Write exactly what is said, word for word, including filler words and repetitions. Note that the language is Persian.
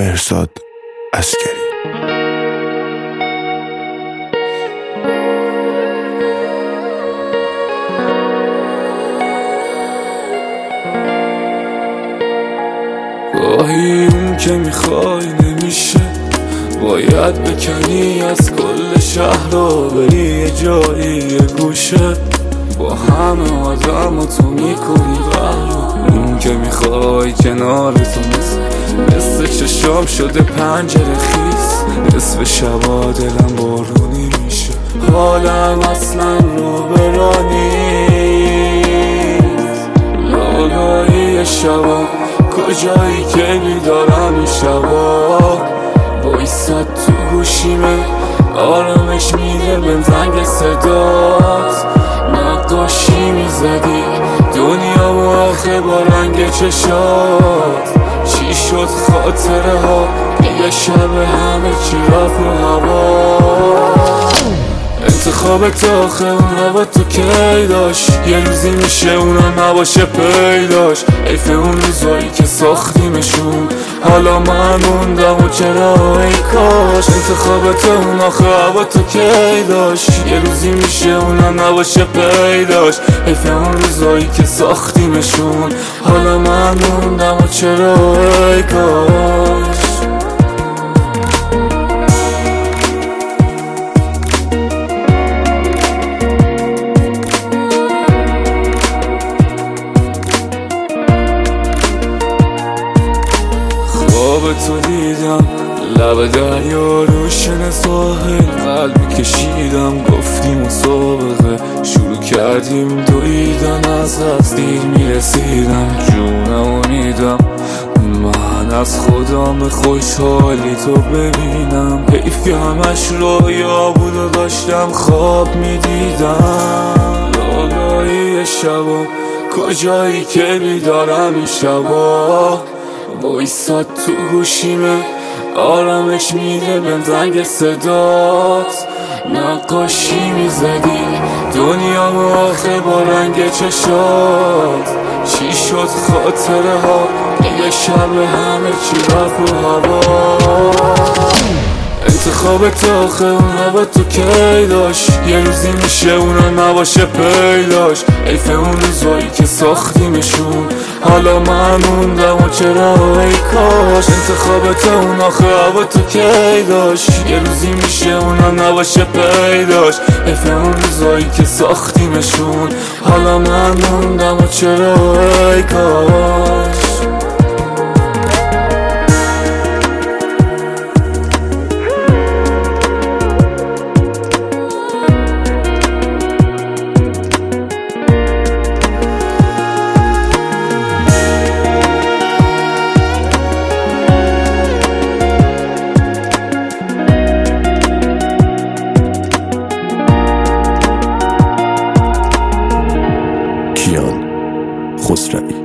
مهرزاد عسکری. گاهی اون که میخوای نمیشه، باید بکنی از کل شهر رو بری یه جایی یه گوشه، با همه آدم و تو میکنی قهر. اون که میخوای کنار تو مثل مثل چشام شده پنجره خیس، نصف شبا دلم بارونی میشه، حالم اصلا رو برانیست. لالایی شبا کجایی که بیدارم این شبا، بایستد تو گوشیمه آرامش میده به زنگ صدات. نقاشی میزدی دنیا و آخه با رنگ چشات، چی شد خاطره ها یه شب همه چی رفت رو هوا. انتخابت آخه اون هوا تو کی داشت، یه روزی میشه اونا نباشه پیداش. حیف اون روزایی که ساختیمشون، حالا من موندم و چرا ای کاش. انتخابت اون آخه هوا تو کی داشت، یه روزی میشه اونا نباشه پیداش. حیف اون روزایی که ساختیمشون، حالا من موندم و چرا ای کاش. خواب تو دیدم لب دریا روشن ساحل، قلبی کشیدم گفتیم مسابقه شروع کردیم دویدن، از از دیر میرسیدم جونم و میدم. من از خودم خوشحالی تو ببینم، حیف که همش رویا بود و داشتم خواب میدیدم. لالایی شبا کجایی که بیدارم این شبا، بایستاد تو گوشیمه آرامش میده به زنگ صدات. نقاشی میزدی دنیا و آخه با رنگ چشات، چی شد خاطره ها یه شب همه چی رفت رو هوا. انتخابت آخه اون هوا تو کی داشت، یه روزی میشه اونا نباشه پیداش. حیف اون روزایی که ساختیمشون، حالا من موندم و چرا ای کاش. انتخابت اون آخه هوا تو کی داشت، یه روزی میشه اونا نباشه پیداش. حیف اون روزایی که ساختیمشون، حالا من موندم و چرا ای کاش. کیان خسروی.